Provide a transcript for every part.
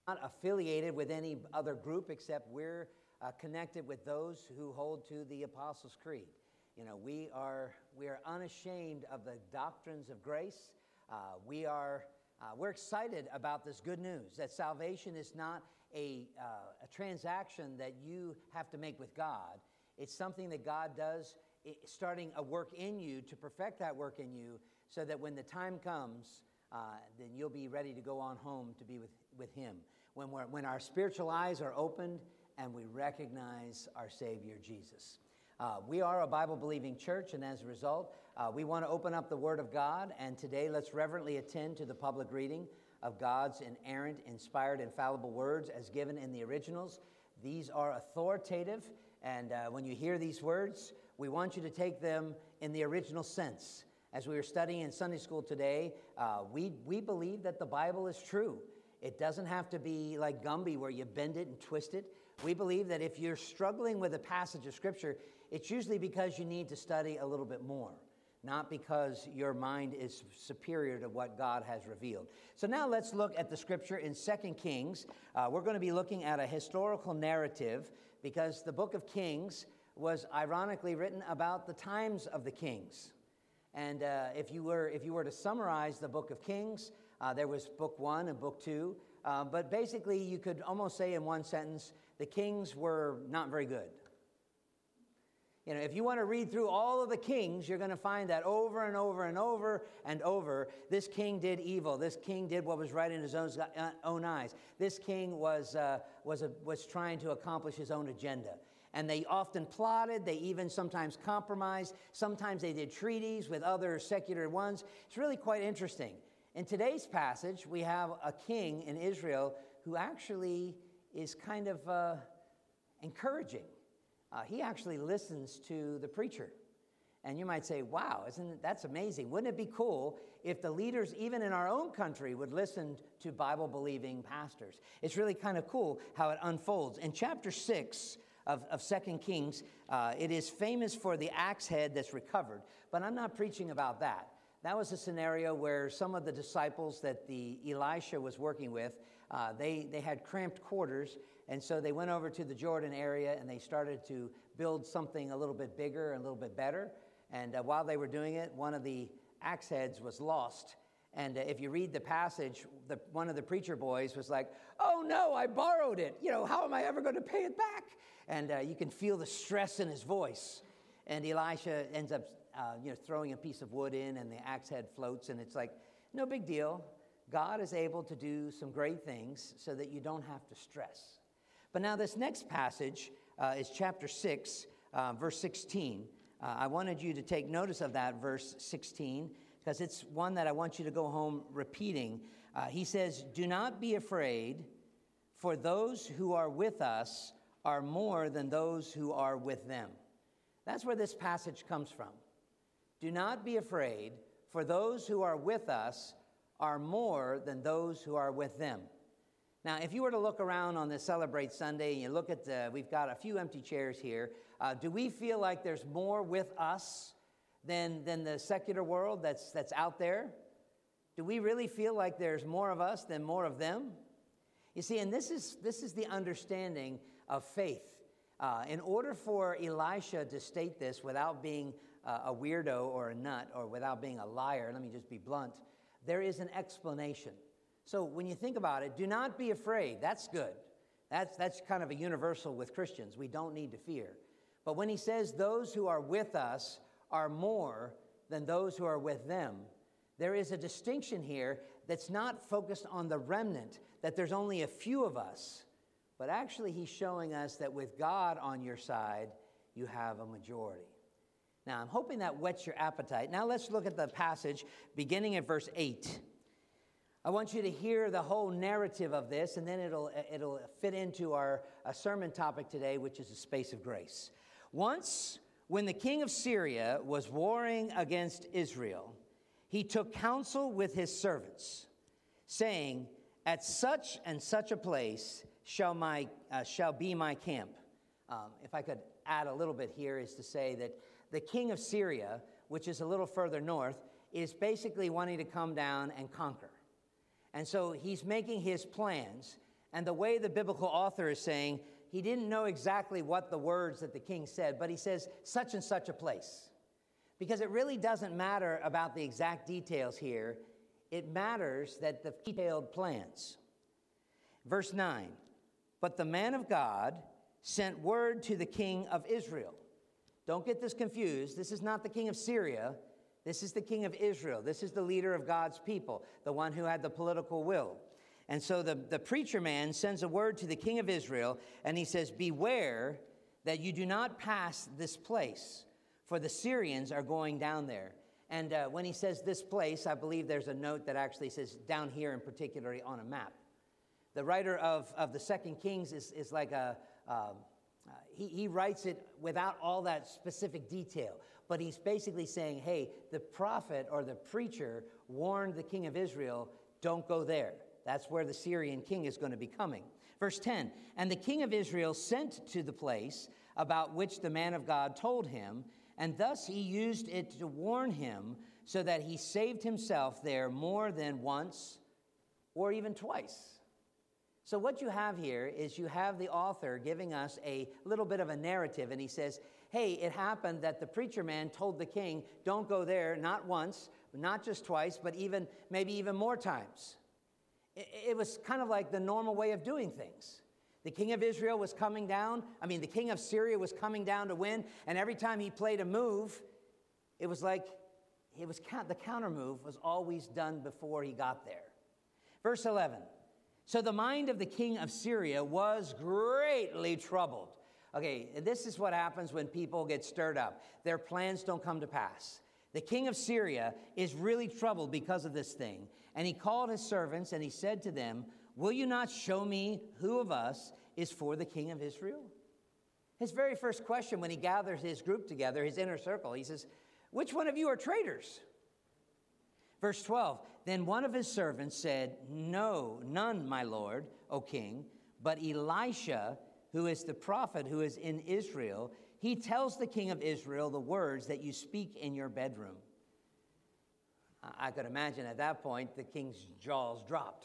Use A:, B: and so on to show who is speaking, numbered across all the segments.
A: Not affiliated with any other group except we're connected with those who hold to the Apostles' Creed. You know, we are unashamed of the doctrines of grace. We're excited about this good news that salvation is not a transaction that you have to make with God. It's something that God does, starting a work in you to perfect that work in you, so that when the time comes, then you'll be ready to go on home to be with Him. When our spiritual eyes are opened and we recognize our Savior Jesus. We are a Bible-believing church, and as a result, we want to open up the Word of God. And today, let's reverently attend to the public reading of God's inerrant, inspired, infallible words as given in the originals. These are authoritative, and when you hear these words, we want you to take them in the original sense. As we were studying in Sunday school today, we believe that the Bible is true. It doesn't have to be like Gumby where you bend it and twist it. We believe that if you're struggling with a passage of Scripture, it's usually because you need to study a little bit more, not because your mind is superior to what God has revealed. So now let's look at the Scripture in 2 Kings. We're going to be looking at a historical narrative because the book of Kings was ironically written about the times of the kings. And if you were to summarize the book of Kings, there was book 1 and book 2. But basically, you could almost say in one sentence, the kings were not very good. You know, if you want to read through all of the kings, you're going to find that over and over and over and over, this king did evil. This king did what was right in his own eyes. This king was trying to accomplish his own agenda. And they often plotted. They even sometimes compromised. Sometimes they did treaties with other secular ones. It's really quite interesting. In today's passage, we have a king in Israel who actually is kind of encouraging. He actually listens to the preacher. And you might say, wow, that's amazing. Wouldn't it be cool if the leaders, even in our own country, would listen to Bible-believing pastors? It's really kind of cool how it unfolds. In chapter 6 of 2 Kings, it is famous for the axe head that's recovered. But I'm not preaching about that. That was a scenario where some of the disciples that the Elisha was working with, they had cramped quarters, and so they went over to the Jordan area and they started to build something a little bit bigger and a little bit better. And while they were doing it, one of the axe heads was lost. And if you read the passage, one of the preacher boys was like, oh no, I borrowed it. You know, how am I ever going to pay it back? And you can feel the stress in his voice. And Elisha ends up throwing a piece of wood in, and the axe head floats, and it's like, no big deal. God is able to do some great things so that you don't have to stress. But now this next passage is chapter 6, verse 16. I wanted you to take notice of that verse 16, because it's one that I want you to go home repeating. He says, do not be afraid, for those who are with us are more than those who are with them. That's where this passage comes from. Do not be afraid, for those who are with us are more than those who are with them. Now, if you were to look around on this Celebrate Sunday, and you look at we've got a few empty chairs here, do we feel like there's more with us than the secular world that's out there? Do we really feel like there's more of us than more of them? You see, and this is the understanding of faith. In order for Elisha to state this without being a weirdo or a nut or without being a liar, let me just be blunt, there is an explanation. So when you think about it, do not be afraid. That's good. That's kind of a universal with Christians. We don't need to fear. But when he says those who are with us are more than those who are with them, there is a distinction here that's not focused on the remnant, that there's only a few of us. But actually, he's showing us that with God on your side, you have a majority. Now, I'm hoping that whets your appetite. Now, let's look at the passage beginning at verse 8. I want you to hear the whole narrative of this, and then it'll fit into our sermon topic today, which is the space of grace. Once, when the king of Syria was warring against Israel, he took counsel with his servants, saying, at such and such a place shall be my camp. If I could add a little bit here, is to say that the king of Syria, which is a little further north, is basically wanting to come down and conquer. And so he's making his plans. And the way the biblical author is saying, he didn't know exactly what the words that the king said, but he says such and such a place. Because it really doesn't matter about the exact details here. It matters that the detailed plans. Verse 9, but the man of God sent word to the king of Israel. Don't get this confused. This is not the king of Syria. This is the king of Israel. This is the leader of God's people, the one who had the political will. And so the preacher man sends a word to the king of Israel, and he says, beware that you do not pass this place, for the Syrians are going down there. And when he says this place, I believe there's a note that actually says down here in particular on a map. The writer of the Second Kings is like he writes it without all that specific detail. But he's basically saying, hey, the prophet or the preacher warned the king of Israel, don't go there. That's where the Syrian king is going to be coming. Verse 10, and the king of Israel sent to the place about which the man of God told him, and thus he used it to warn him, so that he saved himself there more than once or even twice. So what you have here is you have the author giving us a little bit of a narrative, and he says, hey, it happened that the preacher man told the king, don't go there, not once, not just twice, but maybe even more times. It was kind of like the normal way of doing things. The king of Israel was coming down. The king of Syria was coming down to win. And every time he played a move, it was like the counter move was always done before he got there. Verse 11. So the mind of the king of Syria was greatly troubled. Okay, this is what happens when people get stirred up. Their plans don't come to pass. The king of Syria is really troubled because of this thing. And he called his servants and he said to them, will you not show me who of us is for the king of Israel? His very first question when he gathers his group together, his inner circle, he says, which one of you are traitors? Verse 12, then one of his servants said, no, none, my lord, O king, but Elisha, who is the prophet who is in Israel, he tells the king of Israel the words that you speak in your bedroom. I could imagine at that point the king's jaws dropped.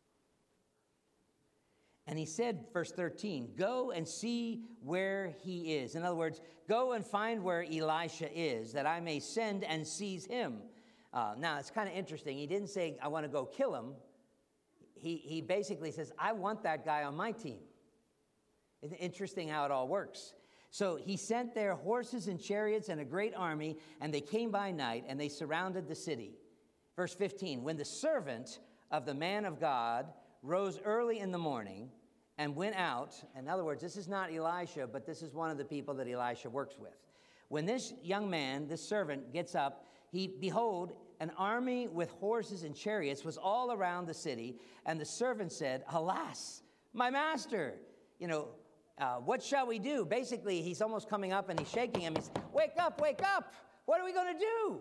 A: And he said, verse 13, go and see where he is. In other words, go and find where Elisha is, that I may send and seize him. Now, it's kind of interesting. He didn't say, I want to go kill him. He basically says, I want that guy on my team. It's interesting how it all works. So he sent their horses and chariots and a great army, and they came by night, and they surrounded the city. Verse 15, when the servant of the man of God rose early in the morning and went out, in other words, this is not Elisha, but this is one of the people that Elisha works with. When this young man, this servant, gets up, behold, an army with horses and chariots was all around the city, and the servant said, alas, my master, what shall we do? Basically, he's almost coming up and he's shaking him. He's, wake up, what are we going to do?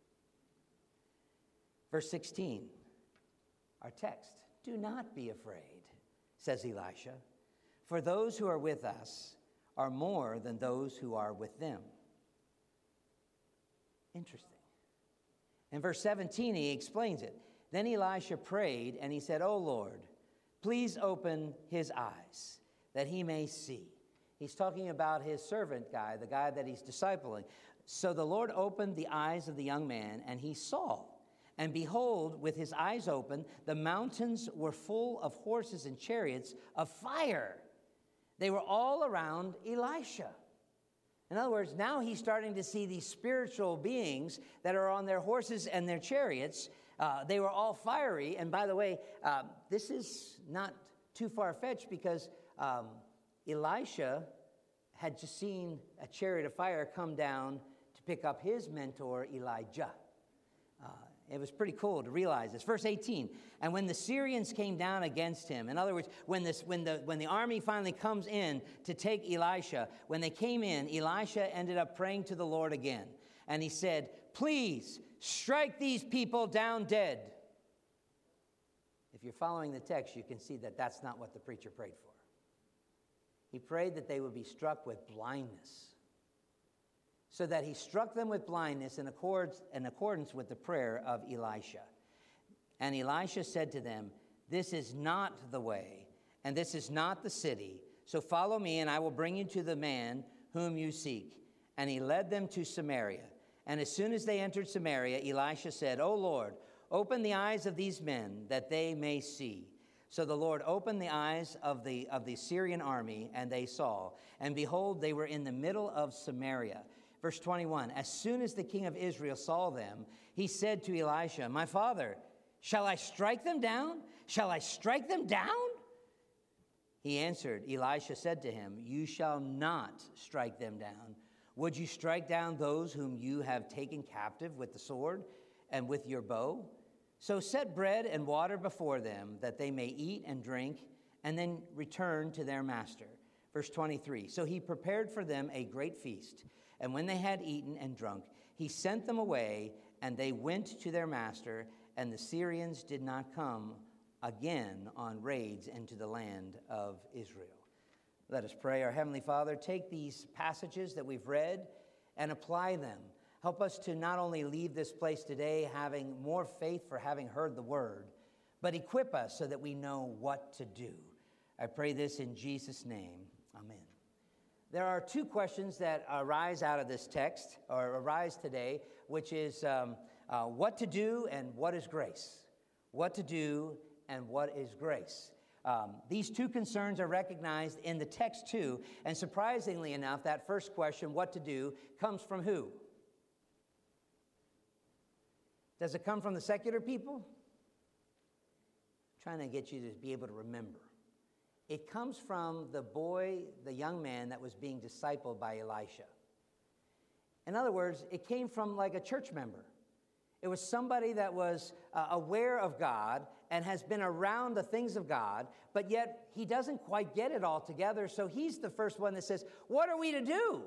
A: Verse 16, our text, do not be afraid, says Elisha, for those who are with us are more than those who are with them. Interesting. In verse 17, he explains it. Then Elisha prayed and he said, O Lord, please open his eyes that he may see. He's talking about his servant guy, the guy that he's discipling. So the Lord opened the eyes of the young man, and he saw. And behold, with his eyes open, the mountains were full of horses and chariots of fire. They were all around Elisha. In other words, now he's starting to see these spiritual beings that are on their horses and their chariots. They were all fiery. And by the way, this is not too far-fetched because Elisha had just seen a chariot of fire come down to pick up his mentor, Elijah. It was pretty cool to realize this. Verse 18, and when the Syrians came down against him, in other words, when the army finally comes in to take Elisha, when they came in, Elisha ended up praying to the Lord again. And he said, please strike these people down dead. If you're following the text, you can see that that's not what the preacher prayed for. He prayed that they would be struck with blindness, so that he struck them with blindness in accordance with the prayer of Elisha. And Elisha said to them, this is not the way, and this is not the city. So follow me, and I will bring you to the man whom you seek." And he led them to Samaria. And as soon as they entered Samaria, Elisha said, "O Lord, open the eyes of these men, that they may see." So the Lord opened the eyes of the Syrian army, and they saw. And behold, they were in the middle of Samaria. Verse 21, as soon as the king of Israel saw them, he said to Elisha, "My father, shall I strike them down? Shall I strike them down?" He answered, Elisha said to him, "You shall not strike them down. Would you strike down those whom you have taken captive with the sword and with your bow? So set bread and water before them, that they may eat and drink, and then return to their master." Verse 23, so he prepared for them a great feast. And when they had eaten and drunk, he sent them away, and they went to their master, and the Syrians did not come again on raids into the land of Israel. Let us pray. Our Heavenly Father, take these passages that we've read and apply them. Help us to not only leave this place today having more faith for having heard the word, but equip us so that we know what to do. I pray this in Jesus' name. Amen. There are two questions that arise out of this text, or arise today, which is what to do and what is grace. What to do and what is grace. These two concerns are recognized in the text too, and surprisingly enough, that first question, what to do, comes from who? Does it come from the secular people? I'm trying to get you to be able to remember. It comes from the young man that was being discipled by Elisha. In other words, it came from like a church member. It was somebody that was aware of God and has been around the things of God, but yet he doesn't quite get it all together, so he's the first one that says, what are we to do?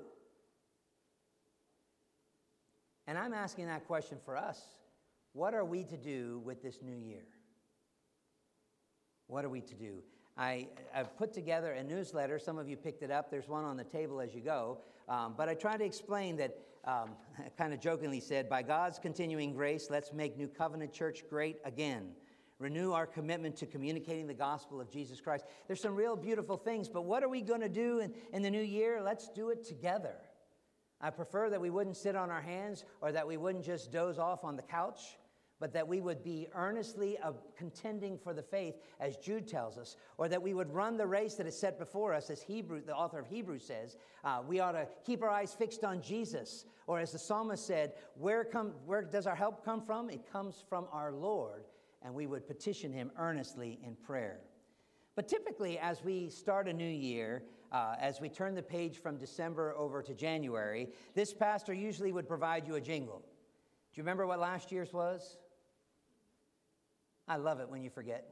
A: And I'm asking that question for us. What are we to do with this new year? What are we to do? I've put together a newsletter. Some of you picked it up. There's one on the table as you go. But I try to explain that, I kind of jokingly said, by God's continuing grace, let's make New Covenant Church great again. Renew our commitment to communicating the gospel of Jesus Christ. There's some real beautiful things, but what are we going to do in the new year? Let's do it together. I prefer that we wouldn't sit on our hands or that we wouldn't just doze off on the couch, but that we would be earnestly contending for the faith, as Jude tells us, or that we would run the race that is set before us, as the author of Hebrews says. We ought to keep our eyes fixed on Jesus, or as the psalmist said, where does our help come from? It comes from our Lord, and we would petition him earnestly in prayer. But typically, as we start a new year, as we turn the page from December over to January, this pastor usually would provide you a jingle. Do you remember what last year's was? I love it when you forget.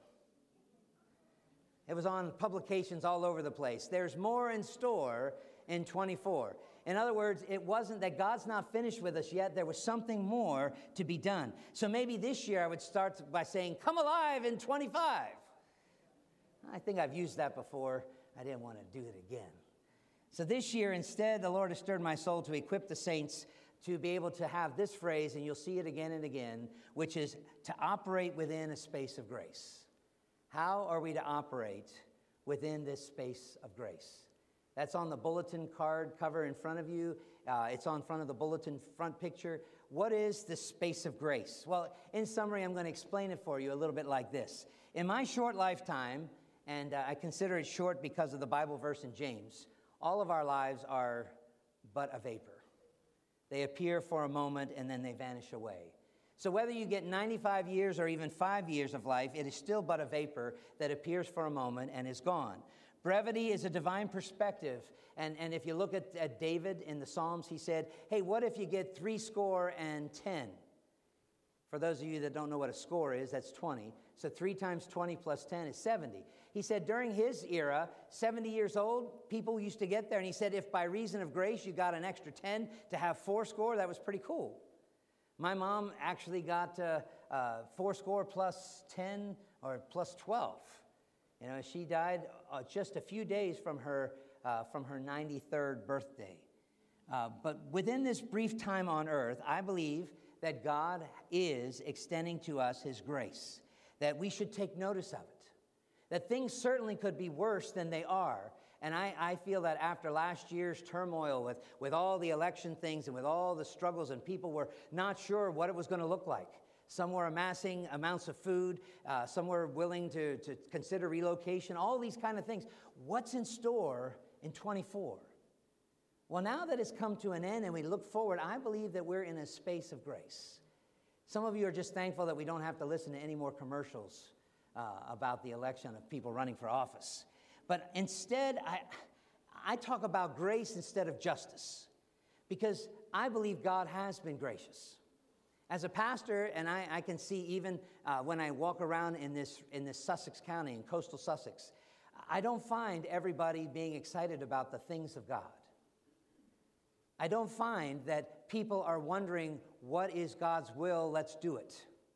A: It was on publications all over the place. There's more in store in 24. In other words, it wasn't that God's not finished with us yet. There was something more to be done. So maybe this year I would start by saying, come alive in 25. I think I've used that before. I didn't want to do it again. So this year, instead, the Lord has stirred my soul to equip the saints to be able to have this phrase, and you'll see it again and again, which is to operate within a space of grace. How are we to operate within this space of grace? That's on the bulletin card cover in front of you. It's on front of the bulletin front picture. What is the space of grace? Well, in summary, I'm going to explain it for you a little bit like this. In my short lifetime, and I consider it short because of the Bible verse in James, all of our lives are but a vapor. They appear for a moment and then they vanish away. So whether you get 95 years or even 5 years of life, it is still but a vapor that appears for a moment and is gone. Brevity is a divine perspective. And if you look at David in the Psalms, he said, hey, what if you get 70? For those of you that don't know what a score is, that's 20. So 3 times 20 plus 10 is 70. He said during his era, 70 years old, people used to get there. And he said if by reason of grace you got an extra 10 to have 40, that was pretty cool. My mom actually got 40 plus 10 or plus 12. You know, she died just a few days from her 93rd birthday. But within this brief time on earth, I believe that God is extending to us his grace, that we should take notice of it, that things certainly could be worse than they are. And I feel that after last year's turmoil with all the election things and with all the struggles, and people were not sure what it was going to look like. Some were amassing amounts of food. Some were willing to consider relocation, all these kind of things. What's in store in 24? Well, now that it's come to an end and we look forward, I believe that we're in a space of grace. Some of you are just thankful that we don't have to listen to any more commercials about the election of people running for office. But instead, I talk about grace instead of justice, because I believe God has been gracious. As a pastor, and I can see even when I walk around in this Sussex County, in coastal Sussex, I don't find everybody being excited about the things of God. I don't find that people are wondering, what is God's will? Let's do it.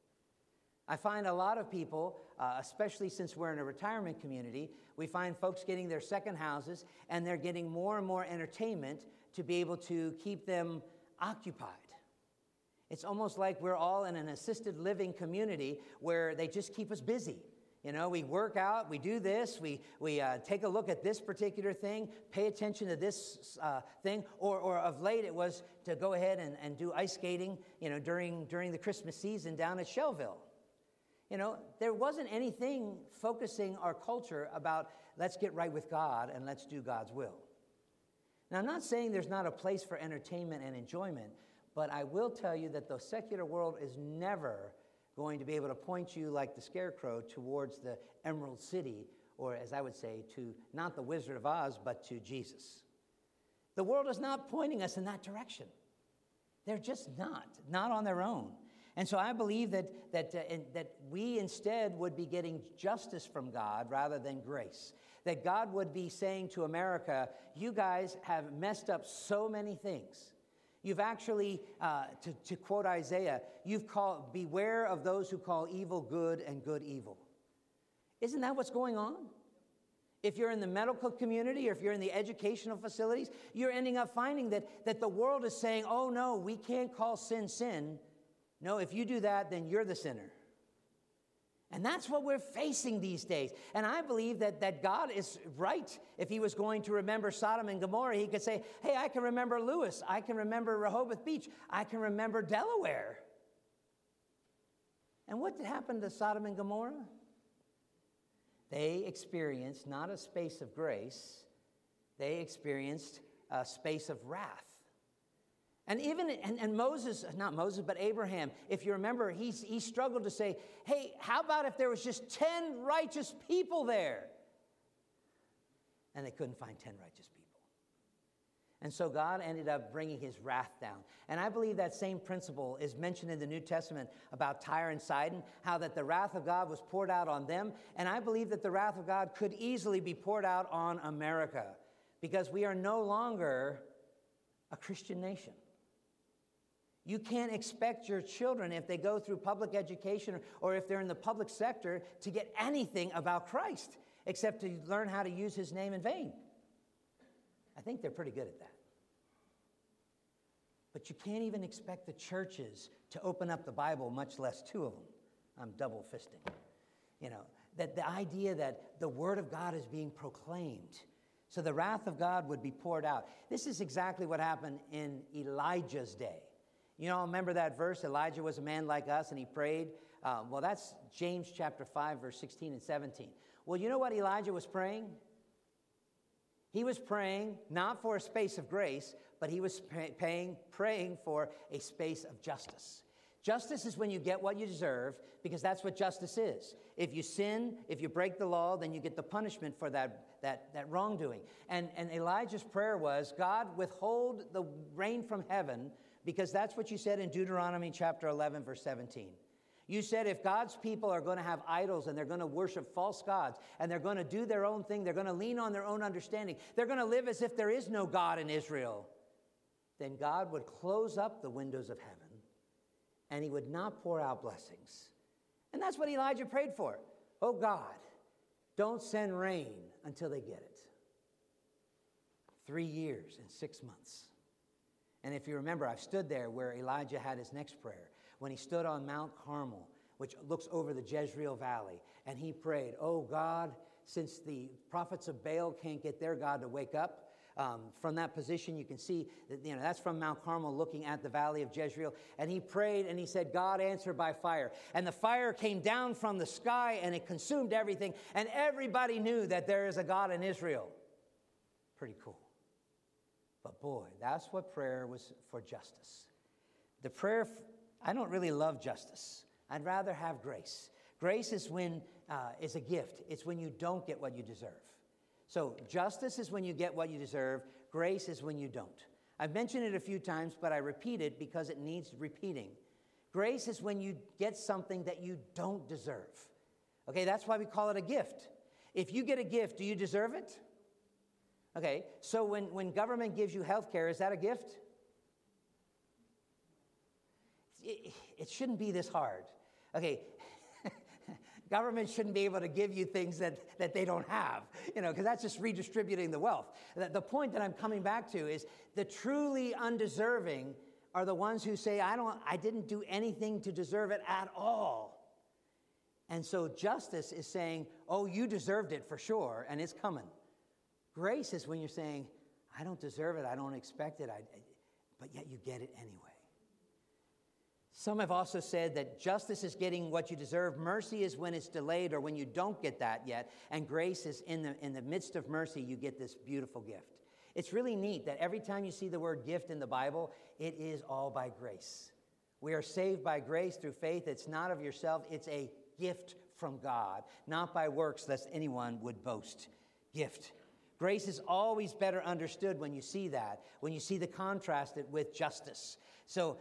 A: I find a lot of people, especially since we're in a retirement community, we find folks getting their second houses, and they're getting more and more entertainment to be able to keep them occupied. It's almost like we're all in an assisted living community where they just keep us busy. You know, we work out, we do this, we take a look at this particular thing, pay attention to this thing, or of late it was to go ahead and do ice skating, you know, during the Christmas season down at Shellville. You know, there wasn't anything focusing our culture about let's get right with God and let's do God's will. Now, I'm not saying there's not a place for entertainment and enjoyment, but I will tell you that the secular world is never going to be able to point you like the scarecrow towards the Emerald City, or as I would say, to not the Wizard of Oz, but to Jesus. The world is not pointing us in that direction. They're just not on their own. And so I believe that we instead would be getting justice from God rather than grace. That God would be saying to America, you guys have messed up so many things. You've actually, to quote Isaiah, you've called, beware of those who call evil good and good evil. Isn't that what's going on? If you're in the medical community or if you're in the educational facilities, you're ending up finding that the world is saying, oh no, we can't call sin sin. No, if you do that, then you're the sinner. And that's what we're facing these days. And I believe that God is right. If he was going to remember Sodom and Gomorrah, he could say, hey, I can remember Lewis. I can remember Rehoboth Beach. I can remember Delaware. And what happened to Sodom and Gomorrah? They experienced not a space of grace. They experienced a space of wrath. And even, and Moses, not Moses, but Abraham, if you remember, he struggled to say, hey, how about if there was just 10 righteous people there? And they couldn't find 10 righteous people. And so God ended up bringing his wrath down. And I believe that same principle is mentioned in the New Testament about Tyre and Sidon, how that the wrath of God was poured out on them. And I believe that the wrath of God could easily be poured out on America, because we are no longer a Christian nation. You can't expect your children, if they go through public education or if they're in the public sector, to get anything about Christ except to learn how to use his name in vain. I think they're pretty good at that. But you can't even expect the churches to open up the Bible, much less two of them. I'm double fisting. You know, that the idea that the word of God is being proclaimed, so the wrath of God would be poured out. This is exactly what happened in Elijah's day. You know, remember that verse, Elijah was a man like us and he prayed? Well, that's James chapter 5, verse 16 and 17. Well, you know what Elijah was praying? He was praying not for a space of grace, but he was praying for a space of justice. Justice is when you get what you deserve, because that's what justice is. If you sin, if you break the law, then you get the punishment for that wrongdoing. And Elijah's prayer was, God, withhold the rain from heaven, because that's what you said in Deuteronomy chapter 11, verse 17. You said if God's people are going to have idols and they're going to worship false gods and they're going to do their own thing, they're going to lean on their own understanding, they're going to live as if there is no God in Israel, then God would close up the windows of heaven and he would not pour out blessings. And that's what Elijah prayed for. Oh God, don't send rain until they get it. 3 years and 6 months. And if you remember, I've stood there where Elijah had his next prayer, when he stood on Mount Carmel, which looks over the Jezreel Valley, and he prayed, oh God, since the prophets of Baal can't get their God to wake up. From that position, you can see that, that's from Mount Carmel looking at the valley of Jezreel. And he prayed and he said, God, answer by fire. And the fire came down from the sky and it consumed everything. And everybody knew that there is a God in Israel. Pretty cool. But boy, that's what prayer was for justice. The prayer, I don't really love justice. I'd rather have grace. Grace is is a gift. It's when you don't get what you deserve. So justice is when you get what you deserve. Grace is when you don't. I've mentioned it a few times, but I repeat it because it needs repeating. Grace is when you get something that you don't deserve. Okay, that's why we call it a gift. If you get a gift, do you deserve it? Okay, so when government gives you health care, is that a gift? It shouldn't be this hard. Okay, government shouldn't be able to give you things that they don't have, because that's just redistributing the wealth. The point that I'm coming back to is the truly undeserving are the ones who say, I didn't do anything to deserve it at all. And so justice is saying, oh, you deserved it for sure, and it's coming. Grace is when you're saying, I don't deserve it, I don't expect it, but yet you get it anyway. Some have also said that justice is getting what you deserve. Mercy is when it's delayed or when you don't get that yet. And grace is in the midst of mercy, you get this beautiful gift. It's really neat that every time you see the word gift in the Bible, it is all by grace. We are saved by grace through faith. It's not of yourself. It's a gift from God, not by works lest anyone would boast. Gift. Grace is always better understood when you see that, when you see the contrast with justice. So,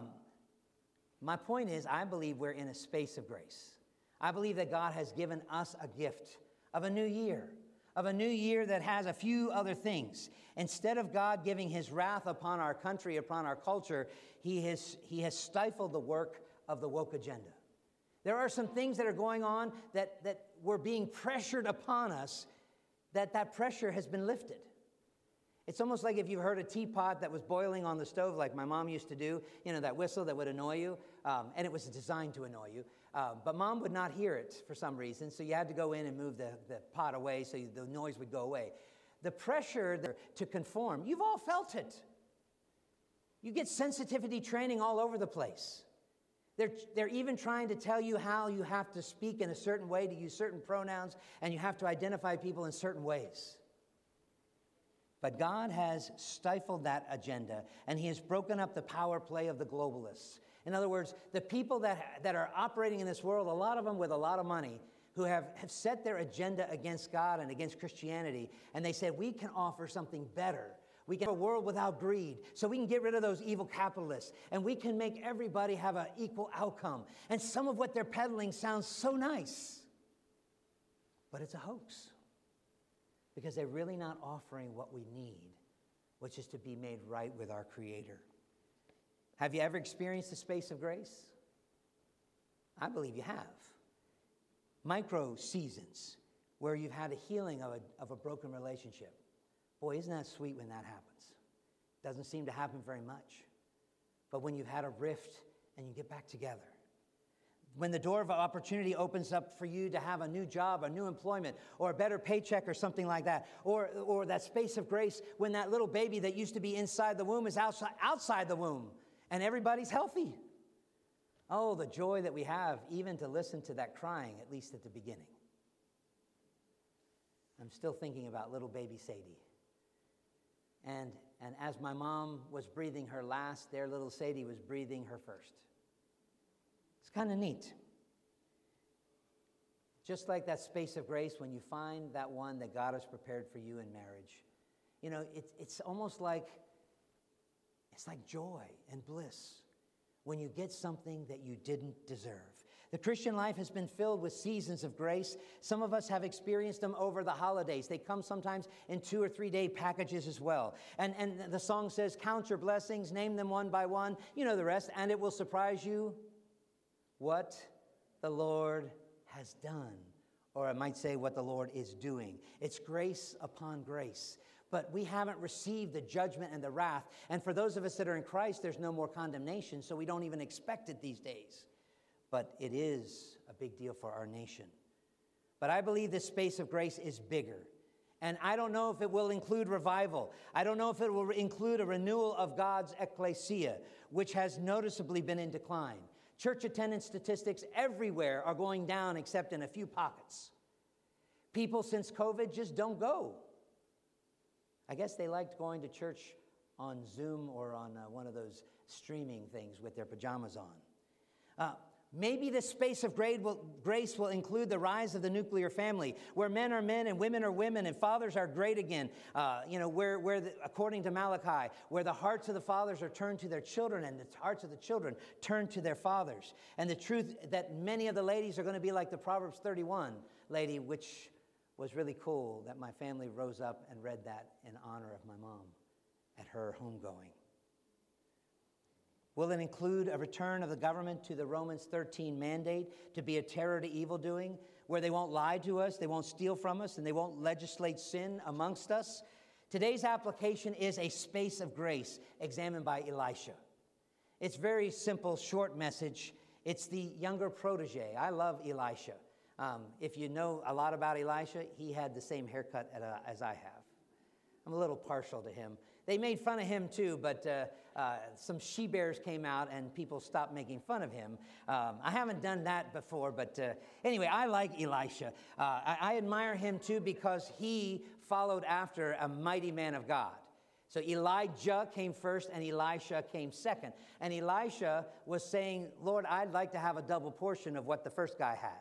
A: my point is, I believe we're in a space of grace. I believe that God has given us a gift of a new year that has a few other things. Instead of God giving his wrath upon our country, upon our culture, he has stifled the work of the woke agenda. There are some things that are going on that were being pressured upon us, that pressure has been lifted. It's almost like if you've heard a teapot that was boiling on the stove like my mom used to do, that whistle that would annoy you, and it was designed to annoy you. But mom would not hear it for some reason, so you had to go in and move the pot away so the noise would go away. The pressure to conform, you've all felt it. You get sensitivity training all over the place. They're even trying to tell you how you have to speak in a certain way, to use certain pronouns, and you have to identify people in certain ways. But God has stifled that agenda, and he has broken up the power play of the globalists. In other words, the people that are operating in this world, a lot of them with a lot of money, who have set their agenda against God and against Christianity, and they said, we can offer something better. We can have a world without greed, so we can get rid of those evil capitalists, and we can make everybody have an equal outcome. And some of what they're peddling sounds so nice, but it's a hoax. Because they're really not offering what we need, which is to be made right with our Creator. Have you ever experienced the space of grace? I believe you have. Micro seasons where you've had a healing of a broken relationship. Boy, isn't that sweet when that happens? Doesn't seem to happen very much. But when you've had a rift and you get back together. When the door of opportunity opens up for you to have a new job, a new employment, or a better paycheck or something like that, or that space of grace when that little baby that used to be inside the womb is outside the womb, and everybody's healthy. Oh, the joy that we have even to listen to that crying, at least at the beginning. I'm still thinking about little baby Sadie. And as my mom was breathing her last, their little Sadie was breathing her first. It's kind of neat. Just like that space of grace when you find that one that God has prepared for you in marriage. It's almost like, it's like joy and bliss when you get something that you didn't deserve. The Christian life has been filled with seasons of grace. Some of us have experienced them over the holidays. They come sometimes in 2 or 3 day packages as well. And the song says, count your blessings, name them one by one. You know the rest, and it will surprise you what the Lord has done. Or I might say what the Lord is doing. It's grace upon grace. But we haven't received the judgment and the wrath. And for those of us that are in Christ, there's no more condemnation, so we don't even expect it these days. But it is a big deal for our nation. But I believe this space of grace is bigger. And I don't know if it will include revival. I don't know if it will include a renewal of God's ecclesia, which has noticeably been in decline. Church attendance statistics everywhere are going down except in a few pockets. People since COVID just don't go. I guess they liked going to church on Zoom or on one of those streaming things with their pajamas on. Maybe this space of grace will include the rise of the nuclear family, where men are men and women are women and fathers are great again. According to Malachi, where the hearts of the fathers are turned to their children and the hearts of the children turned to their fathers. And the truth that many of the ladies are going to be like the Proverbs 31 lady, which was really cool that my family rose up and read that in honor of my mom at her homegoing. Will it include a return of the government to the Romans 13 mandate to be a terror to evildoing, where they won't lie to us, they won't steal from us, and they won't legislate sin amongst us? Today's application is a space of grace examined by Elisha. It's very simple, short message. It's the younger protege. I love Elisha. If you know a lot about Elisha, he had the same haircut as I have. I'm a little partial to him. They made fun of him too, but some she-bears came out and people stopped making fun of him. I haven't done that before, but anyway, I like Elisha. I admire him too because he followed after a mighty man of God. So Elijah came first and Elisha came second. And Elisha was saying, Lord, I'd like to have a double portion of what the first guy had.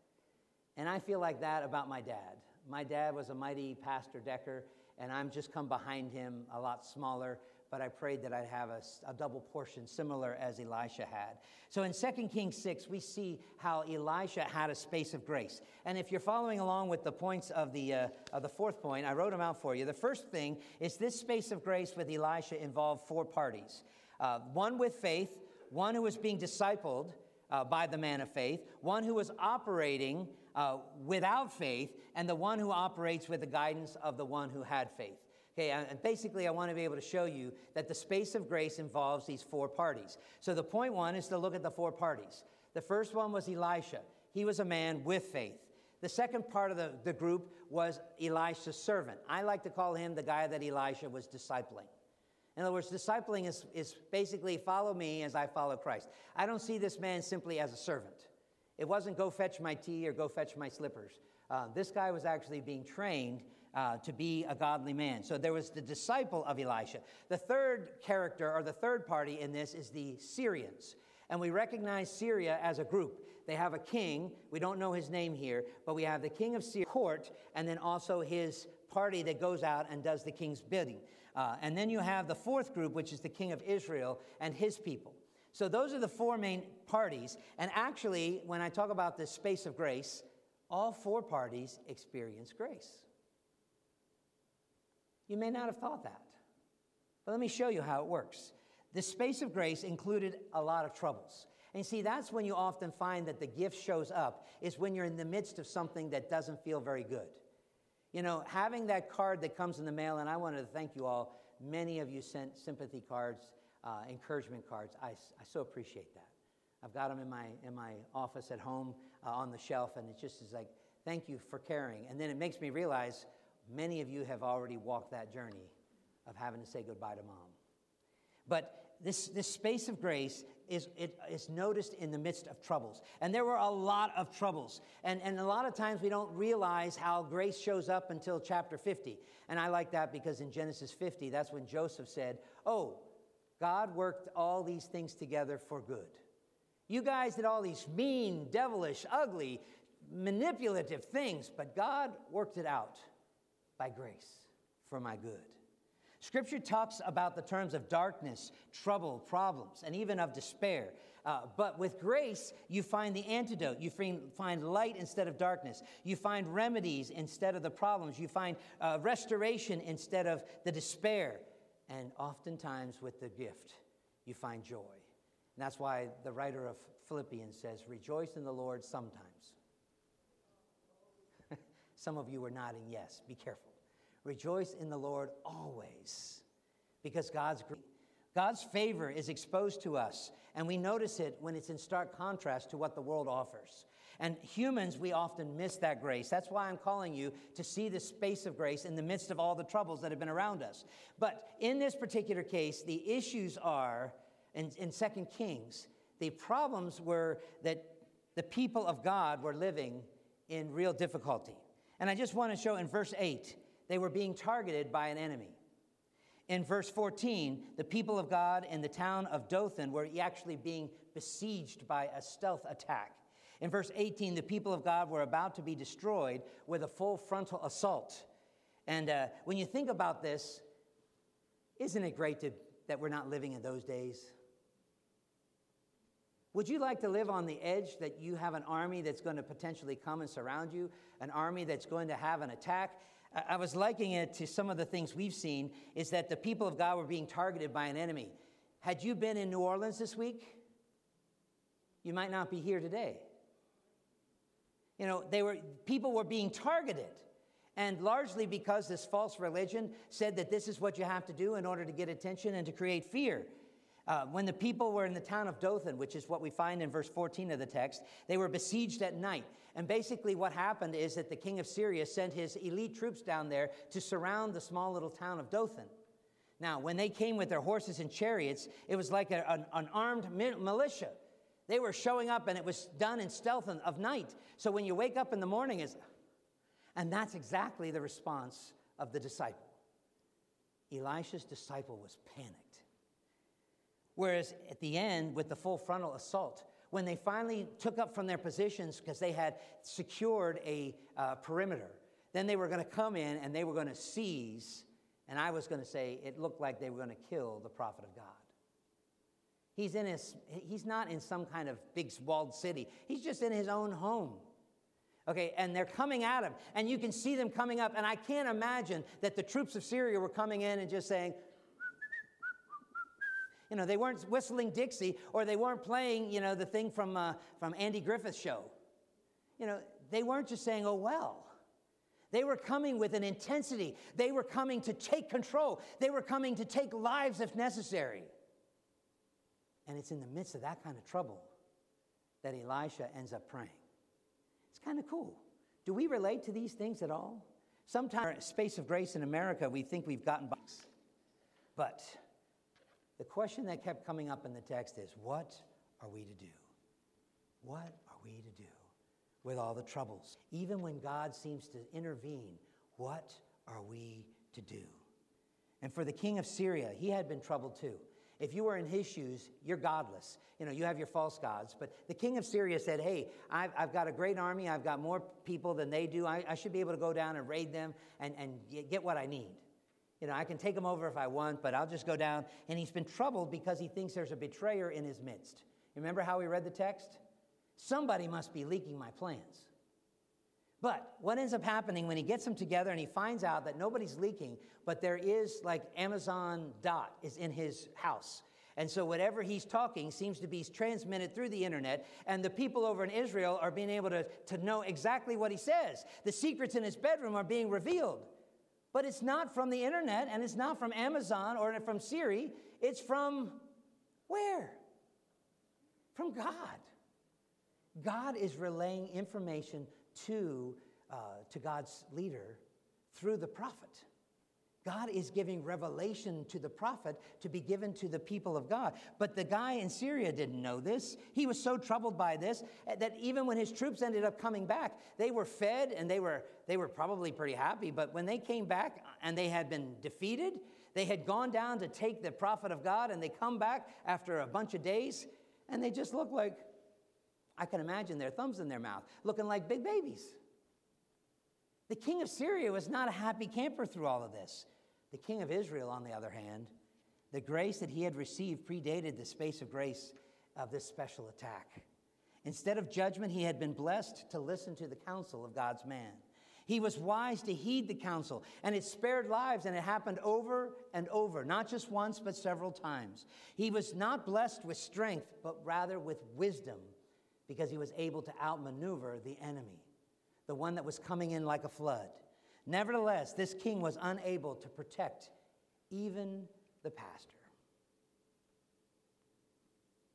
A: And I feel like that about my dad. My dad was a mighty Pastor Decker, and I'm just come behind him a lot smaller, but I prayed that I'd have a double portion similar as Elisha had. So in 2 Kings 6, we see how Elisha had a space of grace. And if you're following along with the points of the fourth point, I wrote them out for you. The first thing is this space of grace with Elisha involved four parties. One with faith, one who was being discipled by the man of faith, one who was operating without faith, and the one who operates with the guidance of the one who had faith. Okay, and basically I want to be able to show you that the space of grace involves these four parties. So the point one is to look at the four parties. The first one was Elisha. He was a man with faith. The second part of the group was Elisha's servant. I like to call him the guy that Elisha was discipling. In other words, discipling is basically follow me as I follow Christ. I don't see this man simply as a servant. It wasn't go fetch my tea or go fetch my slippers. This guy was actually being trained to be a godly man. So there was the disciple of Elisha. The third character or the third party in this is the Syrians. And we recognize Syria as a group. They have a king. We don't know his name here, but we have the king of Syria court and then also his party that goes out and does the king's bidding. And then you have the fourth group, which is the king of Israel and his people. So those are the four main parties. And actually, when I talk about this space of grace, all four parties experience grace. You may not have thought that. But let me show you how it works. The space of grace included a lot of troubles. And you see, that's when you often find that the gift shows up, is when you're in the midst of something that doesn't feel very good. You know, having that card that comes in the mail, and I wanted to thank you all. Many of you sent sympathy cards, encouragement cards. I so appreciate that. I've got them in my office at home on the shelf, and it just is like, thank you for caring. And then it makes me realize many of you have already walked that journey of having to say goodbye to mom. But this space of grace is noticed in the midst of troubles. And there were a lot of troubles. And a lot of times we don't realize how grace shows up until chapter 50. And I like that because in Genesis 50, that's when Joseph said, oh, God worked all these things together for good. You guys did all these mean, devilish, ugly, manipulative things, but God worked it out by grace for my good. Scripture talks about the terms of darkness, trouble, problems, and even of despair. But with grace, you find the antidote. You find light instead of darkness. You find remedies instead of the problems. You find restoration instead of the despair. And oftentimes with the gift, you find joy. And that's why the writer of Philippians says, rejoice in the Lord sometimes. Some of you are nodding yes. Be careful. Rejoice in the Lord always, because God's God's favor is exposed to us, and we notice it when it's in stark contrast to what the world offers. And humans, we often miss that grace. That's why I'm calling you to see the space of grace in the midst of all the troubles that have been around us. But in this particular case, the issues are, in 2 Kings, the problems were that the people of God were living in real difficulty. And I just want to show in verse 8, they were being targeted by an enemy. In verse 14, the people of God in the town of Dothan were actually being besieged by a stealth attack. In verse 18, the people of God were about to be destroyed with a full frontal assault. And when you think about this, isn't it great that we're not living in those days? Would you like to live on the edge that you have an army that's going to potentially come and surround you, an army that's going to have an attack? I was likening it to some of the things we've seen, is that the people of God were being targeted by an enemy. Had you been in New Orleans this week, you might not be here today. You know, people were being targeted, and largely because this false religion said that this is what you have to do in order to get attention and to create fear. When the people were in the town of Dothan, which is what we find in verse 14 of the text, they were besieged at night. And basically what happened is that the king of Syria sent his elite troops down there to surround the small little town of Dothan. Now, when they came with their horses and chariots, it was like an armed militia. They were showing up, and it was done in stealth of night. So when you wake up in the morning, and that's exactly the response of the disciple. Elisha's disciple was panicked. Whereas at the end, with the full frontal assault, when they finally took up from their positions because they had secured a perimeter, then they were going to come in and they were going to seize, and I was going to say it looked like they were going to kill the prophet of God. He's not in some kind of big walled city. He's just in his own home. Okay, and they're coming at him, and you can see them coming up, and I can't imagine that the troops of Syria were coming in and just saying, you know, they weren't whistling Dixie, or they weren't playing, you know, the thing from Andy Griffith's show. You know, they weren't just saying, oh, well. They were coming with an intensity. They were coming to take control. They were coming to take lives if necessary. And it's in the midst of that kind of trouble that Elisha ends up praying. It's kind of cool. Do we relate to these things at all? Sometimes in the space of grace in America, we think we've gotten by. But the question that kept coming up in the text is, what are we to do? What are we to do with all the troubles? Even when God seems to intervene, what are we to do? And for the king of Syria, he had been troubled too. If you were in his shoes, you're godless. You know, you have your false gods. But the king of Syria said, hey, I've got a great army. I've got more people than they do. I should be able to go down and raid them and get what I need. You know, I can take them over if I want, but I'll just go down. And he's been troubled because he thinks there's a betrayer in his midst. Remember how we read the text? Somebody must be leaking my plans. But what ends up happening when he gets them together and he finds out that nobody's leaking, but there is like Amazon Dot is in his house. And so whatever he's talking seems to be transmitted through the internet, and the people over in Israel are being able to know exactly what he says. The secrets in his bedroom are being revealed. But it's not from the internet, and it's not from Amazon or from Siri. It's from where? From God. God is relaying information to God's leader through the prophet. God is giving revelation to the prophet to be given to the people of God. But the guy in Syria didn't know this. He was so troubled by this that even when his troops ended up coming back, they were fed and they were probably pretty happy. But when they came back and they had been defeated, they had gone down to take the prophet of God, and they come back after a bunch of days, and they just look like, I can imagine their thumbs in their mouth, looking like big babies. The king of Syria was not a happy camper through all of this. The king of Israel, on the other hand, the grace that he had received predated the space of grace of this special attack. Instead of judgment, he had been blessed to listen to the counsel of God's man. He was wise to heed the counsel, and it spared lives, and it happened over and over, not just once, but several times. He was not blessed with strength, but rather with wisdom, because he was able to outmaneuver the enemy, the one that was coming in like a flood. Nevertheless, this king was unable to protect even the pastor.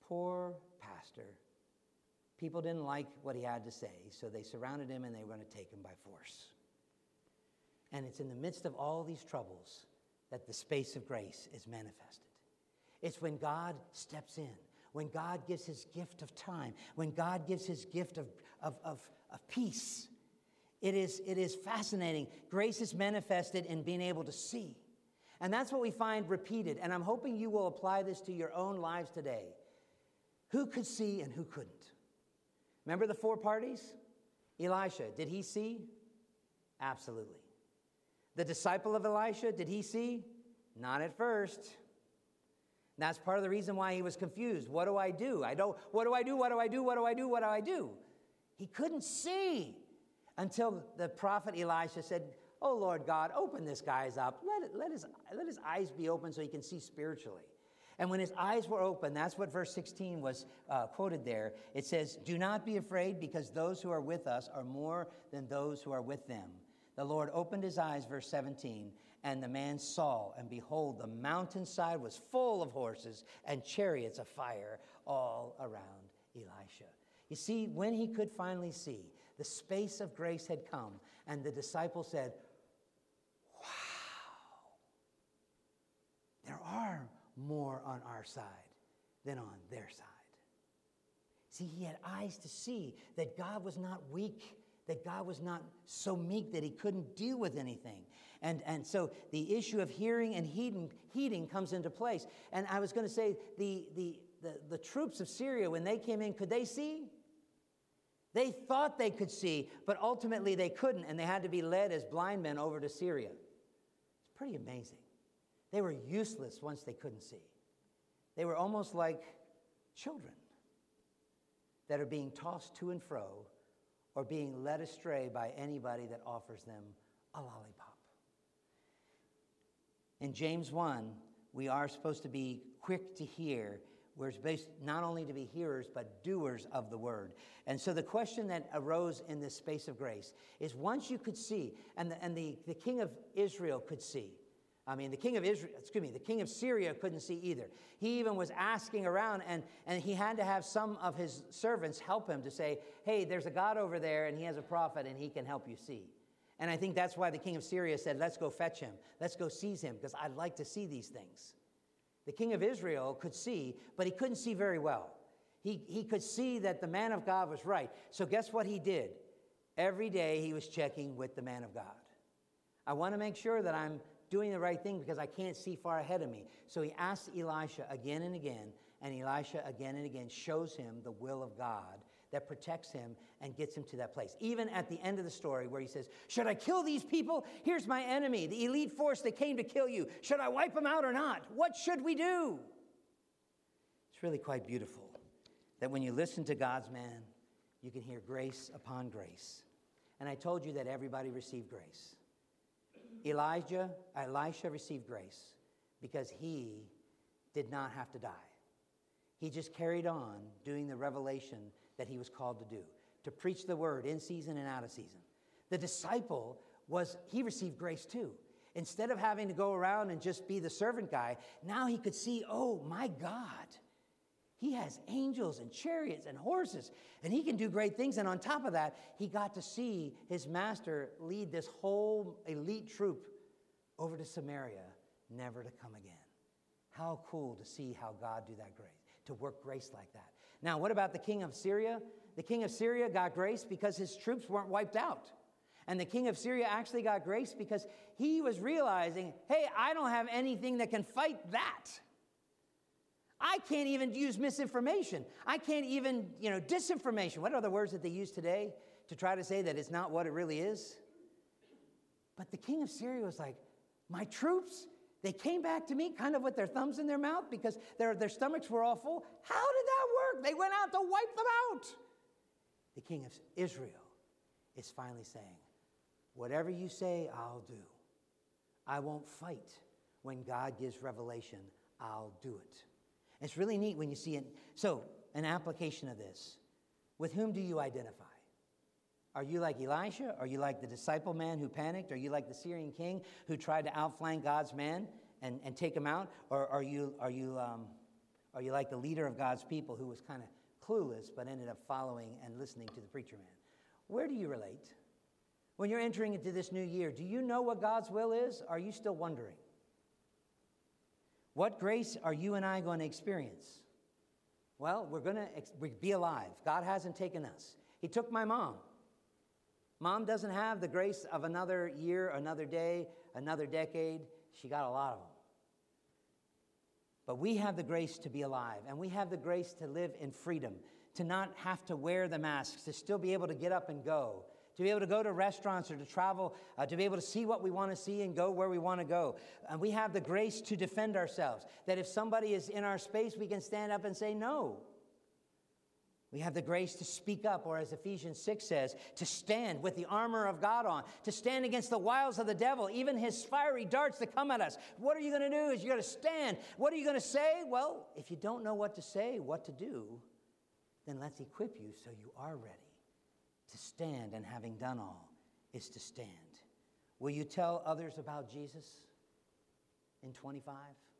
A: poor pastor. People didn't like what he had to say, so they surrounded him and they were going to take him by force. And it's in the midst of all these troubles that the space of grace is manifested. It's when God steps in, when God gives his gift of time, when God gives his gift of peace. It is fascinating. Grace is manifested in being able to see. And that's what we find repeated. And I'm hoping you will apply this to your own lives today. Who could see and who couldn't? Remember the 4 parties? Elisha, did he see? Absolutely. The disciple of Elisha, did he see? Not at first. That's part of the reason why he was confused. What do I do? What do I do? What do I do? What do I do? What do I do? He couldn't see until the prophet Elisha said, oh, Lord God, open this guy's up. Let his eyes be open so he can see spiritually. And when his eyes were open, that's what verse 16 was quoted there. It says, do not be afraid, because those who are with us are more than those who are with them. The Lord opened his eyes, verse 17, and the man saw, and behold, the mountainside was full of horses and chariots of fire all around Elisha. You see, when he could finally see, the space of grace had come, and the disciple said, wow, there are more on our side than on their side. See, he had eyes to see that God was not weak, that God was not so meek that he couldn't deal with anything. And so the issue of hearing and heeding comes into place. And I was going to say, the troops of Syria, when they came in, could they see? They thought they could see, but ultimately they couldn't, and they had to be led as blind men over to Syria. It's pretty amazing. They were useless once they couldn't see. They were almost like children that are being tossed to and fro or being led astray by anybody that offers them a lollipop. In James 1, we are supposed to be quick to hear. We're supposed not only to be hearers, but doers of the word. And so the question that arose in this space of grace is, once you could see, and the king of Israel could see. The king of Syria couldn't see either. He even was asking around, and he had to have some of his servants help him to say, hey, there's a God over there, and he has a prophet, and he can help you see. And I think that's why the king of Syria said, let's go fetch him. Let's go seize him, because I'd like to see these things. The king of Israel could see, but he couldn't see very well. He could see that the man of God was right. So guess what he did? Every day he was checking with the man of God. I want to make sure that I'm doing the right thing because I can't see far ahead of me. So he asked Elisha again and again, and Elisha again and again shows him the will of God that protects him and gets him to that place. Even at the end of the story where he says, should I kill these people? Here's my enemy, the elite force that came to kill you. Should I wipe them out or not? What should we do? It's really quite beautiful that when you listen to God's man, you can hear grace upon grace. And I told you that everybody received grace. Elisha received grace because he did not have to die. He just carried on doing the revelation that he was called to do, to preach the word in season and out of season. The disciple he received grace too. Instead of having to go around and just be the servant guy, now he could see, oh my God, he has angels and chariots and horses, and he can do great things. And on top of that, he got to see his master lead this whole elite troop over to Samaria, never to come again. How cool to see how God do that grace, to work grace like that. Now, what about the king of Syria? The king of Syria got grace because his troops weren't wiped out. And the king of Syria actually got grace because he was realizing, hey, I don't have anything that can fight that. I can't even use misinformation. I can't even, disinformation. What are the words that they use today to try to say that it's not what it really is? But the king of Syria was like, my troops, they came back to me kind of with their thumbs in their mouth because their stomachs were all full. How did that work? They went out to wipe them out. The king of Israel is finally saying, whatever you say, I'll do. I won't fight. When God gives revelation, I'll do it. It's really neat when you see it. So, an application of this. With whom do you identify? Are you like Elisha? Are you like the disciple man who panicked? Are you like the Syrian king who tried to outflank God's man and take him out? Or are you Are you like the leader of God's people who was kind of clueless but ended up following and listening to the preacher man? Where do you relate? When you're entering into this new year, do you know what God's will is? Or are you still wondering? What grace are you and I going to experience? Well, we're going to be alive. God hasn't taken us. He took my mom. Mom doesn't have the grace of another year, another day, another decade. She got a lot of them. But we have the grace to be alive, and we have the grace to live in freedom, to not have to wear the masks, to still be able to get up and go, to be able to go to restaurants or to travel, to be able to see what we want to see and go where we want to go. And we have the grace to defend ourselves, that if somebody is in our space, we can stand up and say no. We have the grace to speak up, or as Ephesians 6 says, to stand with the armor of God on, to stand against the wiles of the devil, even his fiery darts that come at us. What are you going to do? Is you're going to stand. What are you going to say? Well, if you don't know what to say, what to do, then let's equip you so you are ready. To stand, and having done all, is to stand. Will you tell others about Jesus in 25?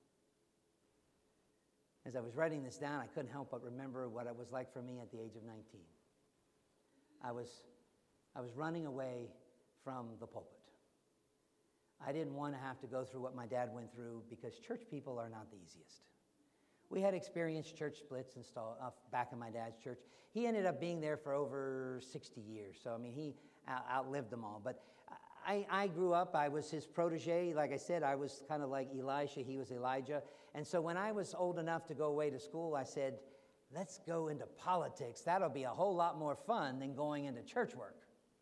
A: As I was writing this down, I couldn't help but remember what it was like for me at the age of 19. I was running away from the pulpit. I didn't want to have to go through what my dad went through because church people are not the easiest. We had experienced church splits back in my dad's church. He ended up being there for over 60 years. So, I mean, he outlived them all. But I grew up, I was his protege. Like I said, I was kind of like Elisha, he was Elijah. And so when I was old enough to go away to school, I said, let's go into politics. That'll be a whole lot more fun than going into church work.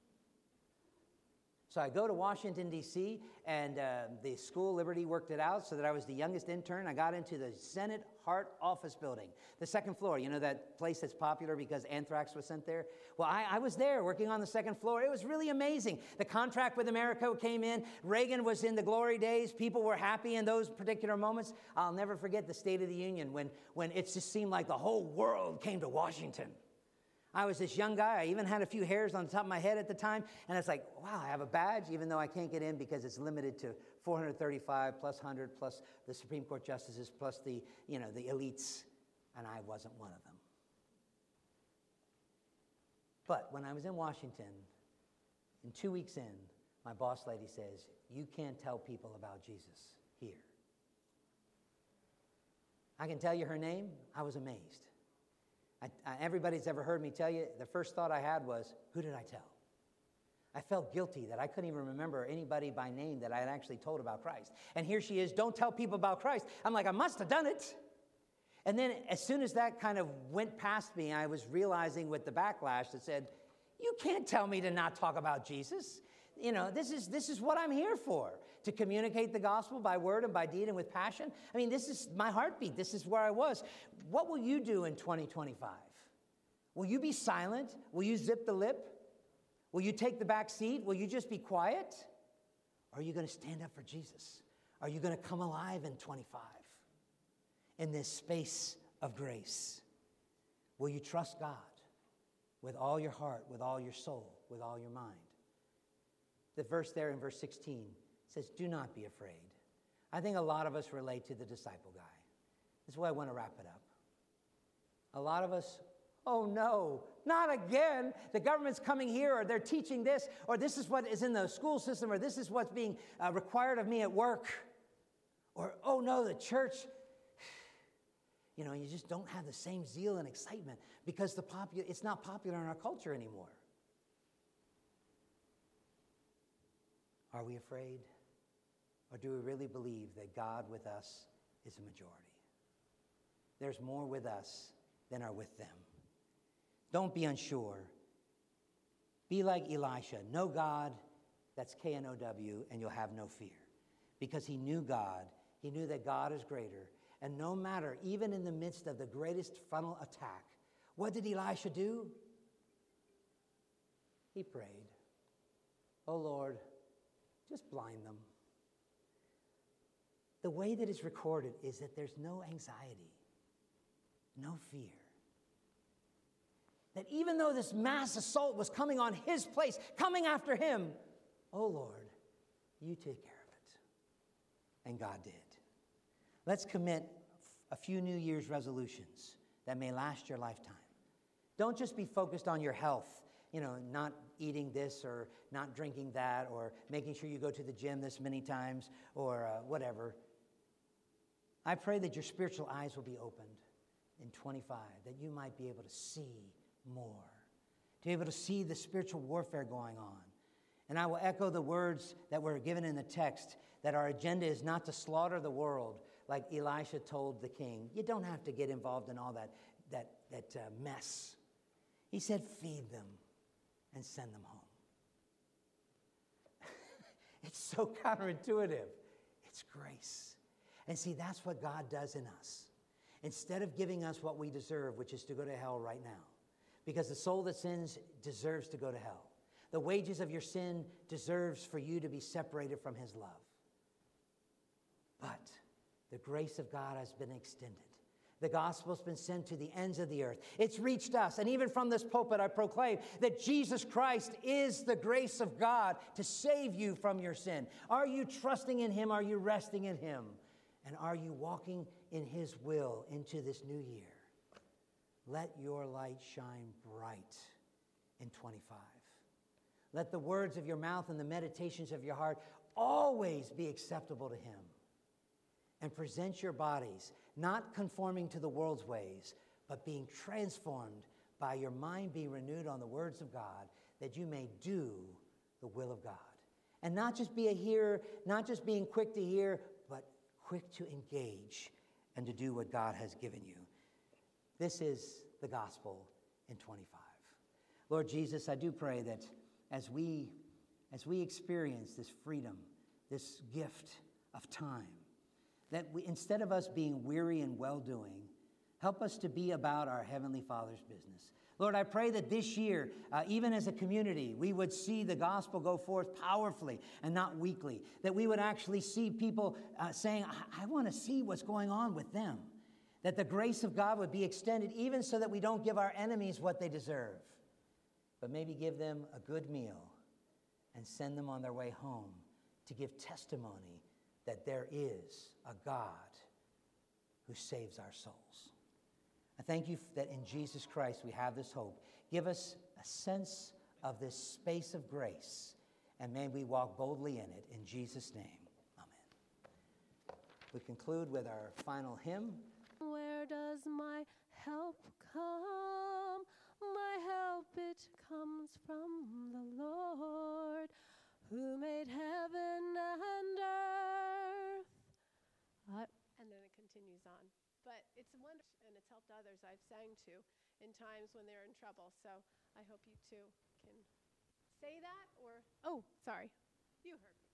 A: So I go to Washington, D.C., and the school, Liberty, worked it out so that I was the youngest intern. I got into the Senate Hart Office Building, the second floor. You know that place that's popular because anthrax was sent there? Well, I was there working on the second floor. It was really amazing. The contract with America came in. Reagan was in the glory days. People were happy in those particular moments. I'll never forget the State of the Union when it just seemed like the whole world came to Washington. I was this young guy. I even had a few hairs on the top of my head at the time. And it's like, wow, I have a badge, even though I can't get in because it's limited to 435 plus 100 plus the Supreme Court justices plus the elites. And I wasn't one of them. But when I was in Washington, in 2 weeks in, my boss lady says, you can't tell people about Jesus here. I can tell you her name. I was amazed. Everybody's ever heard me tell you, the first thought I had was, who did I tell? I felt guilty that I couldn't even remember anybody by name that I had actually told about Christ. And here she is, don't tell people about Christ. I'm like, I must have done it. And then as soon as that kind of went past me, I was realizing with the backlash that said, you can't tell me to not talk about Jesus. You know, this is what I'm here for, to communicate the gospel by word and by deed and with passion. I mean, this is my heartbeat. This is where I was. What will you do in 2025? Will you be silent? Will you zip the lip? Will you take the back seat? Will you just be quiet? Or are you going to stand up for Jesus? Are you going to come alive in 25 in this space of grace? Will you trust God with all your heart, with all your soul, with all your mind? The verse there in verse 16 says, do not be afraid. I think a lot of us relate to the disciple guy. This is why I want to wrap it up. A lot of us, oh no, not again. The government's coming here, or they're teaching this, or this is what is in the school system, or this is what's being required of me at work. Or, oh no, the church. You know, you just don't have the same zeal and excitement because it's not popular in our culture anymore. Are we afraid? Or do we really believe that God with us is a majority? There's more with us than are with them. Don't be unsure. Be like Elisha. Know God, that's K-N-O-W, and you'll have no fear. Because he knew God. He knew that God is greater. And no matter, even in the midst of the greatest frontal attack, what did Elisha do? He prayed. Oh Lord, just blind them. The way that it's recorded is that there's no anxiety, no fear. That even though this mass assault was coming on his place, coming after him, oh Lord, you take care of it. And God did. Let's commit a few New Year's resolutions that may last your lifetime. Don't just be focused on your health, not eating this or not drinking that or making sure you go to the gym this many times or whatever. I pray that your spiritual eyes will be opened in 25, that you might be able to see more, to be able to see the spiritual warfare going on. And I will echo the words that were given in the text, that our agenda is not to slaughter the world like Elisha told the king. You don't have to get involved in all that mess. He said, feed them and send them home. It's so counterintuitive. It's grace. And see, that's what God does in us. Instead of giving us what we deserve, which is to go to hell right now, because the soul that sins deserves to go to hell. The wages of your sin deserves for you to be separated from his love. But the grace of God has been extended. The gospel has been sent to the ends of the earth. It's reached us. And even from this pulpit, I proclaim that Jesus Christ is the grace of God to save you from your sin. Are you trusting in him? Are you resting in him? And are you walking in his will into this new year? Let your light shine bright in 25. Let the words of your mouth and the meditations of your heart always be acceptable to him. And present your bodies, not conforming to the world's ways, but being transformed by your mind being renewed on the words of God, that you may do the will of God. And not just be a hearer, not just being quick to hear, but quick to engage and to do what God has given you. This is the gospel in 25. Lord Jesus, I do pray that as we experience this freedom, this gift of time, that we, instead of us being weary and well-doing, help us to be about our Heavenly Father's business. Lord, I pray that this year, even as a community, we would see the gospel go forth powerfully and not weakly. That we would actually see people saying, I want to see what's going on with them. That the grace of God would be extended even so that we don't give our enemies what they deserve, but maybe give them a good meal and send them on their way home to give testimony that there is a God who saves our souls. I thank you that in Jesus Christ we have this hope. Give us a sense of this space of grace, and may we walk boldly in it. In Jesus' name, amen. We conclude with our final hymn.
B: Where does my help come? My help, it comes from the Lord, who made heaven and earth. And then it continues on. But it's wonderful, and it's helped others I've sang to in times when they're in trouble. So I hope you too can say that or, oh, sorry, you heard me.